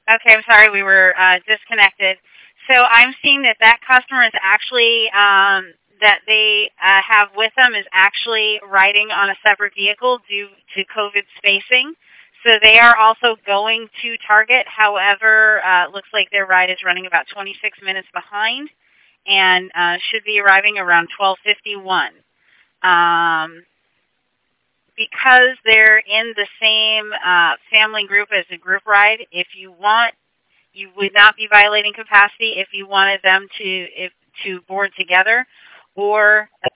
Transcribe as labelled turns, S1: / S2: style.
S1: Okay, I'm sorry, we were disconnected. So I'm seeing that that customer is actually that they have with them is actually riding on a separate vehicle due to COVID spacing. So they are also going to Target. However, it looks like their ride is running about 26 minutes behind, and should be arriving around 12:51. Um, because they're in the same family group as a group ride, if you want, you would not be violating capacity if you wanted them to board together, or